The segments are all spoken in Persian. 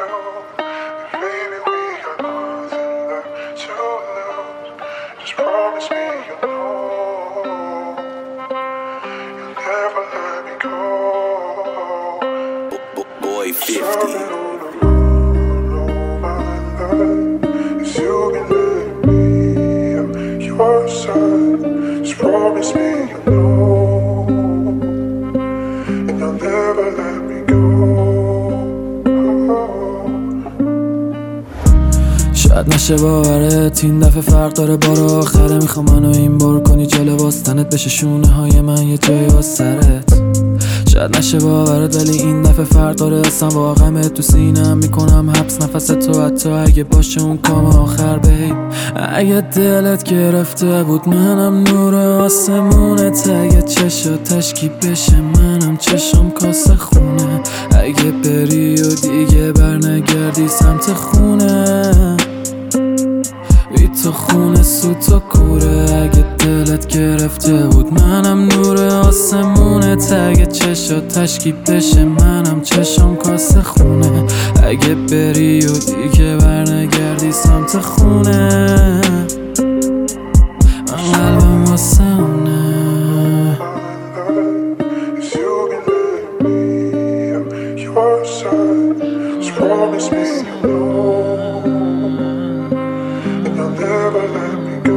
Baby, we got nothing left to lose. Just promise me you'll know you'll never let me go. Boy 50. Your side, just promise me you'll know, and you'll never let me go. شاید نشه باورت این دفعه فرق داره بار آخره. میخوام منو این بار کنی جلو باستنت بشه شونه های من یه جایی واسه سرت. شاید نشه باورت ولی این دفعه فرق داره اصلا واقعا تو سینم میکنم حبس نفس تو حتی اگه باشه اون کام آخر بیب. اگه دلت گرفته بود منم نور آسمونت، اگه چشا تشکی بشه منم چشم کاسه خونه، اگه بری و دیگه برنگردی سمت خونه بی تو خونه سو تو کوره. اگه دلت گرفته بود منم نور آسمونت، اگه چشا تشکی بشه منم چشم کاسه خونه، اگه بری و دیگه برنگردی سمت خونه من قلبم واسه اونه. Just promise me you'll know, and you'll never let me go.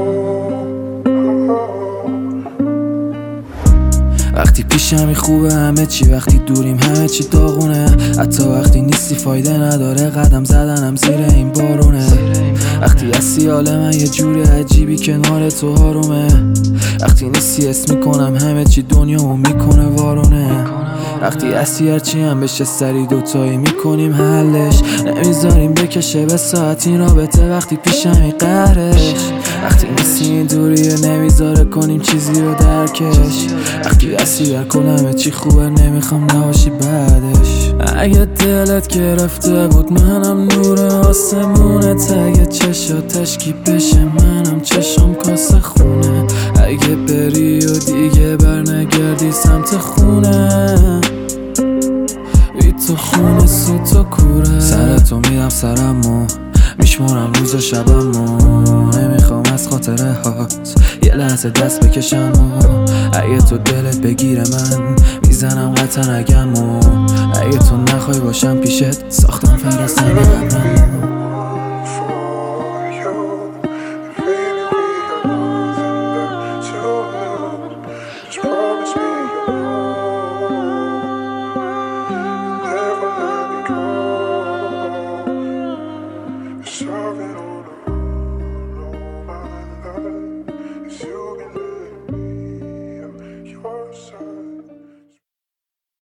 وقتی پیشمی خوبه همه چی، وقتی دوریم همه چی داغونه، حتی وقتی نیستی فایده نداره قدم زدنم زیر این بارونه. وقتی هستی حال من یه جوری عجیبی کنار تو آرومه، وقتی نیستی حس میکنم همه چی دنیامو میکنه وارونه. وقتی هستی هرچی هم بشه سری دوتایی میکنیم حلش، نمیذاریم بکشه به ساعت این رابطه وقتی پیشمی قهرش. وقتی نیستی این دوریه نمیذاره کنیم چیزی رو درکش، وقتی هستی در کل همه چی خوبه نمیخوام نباشی بعدش. اگه دلت گرفته بود منم نور آسمونت، اگه چشا تشکی بشه منم چشم کاسه خونه، اگه بری و دیگه برنگردی سمت خونه بی تو خونه سو تو کوره. سرتو میدم سرمو میشمارم روز و شبمو، نمیخوام از خاطره هات یه لحظه دست بکشم اگه تو دلت بگیره من میزنم قطن اگمو، اگه تو نخوای باشم پیشت ساختم فرستنی قبرمو.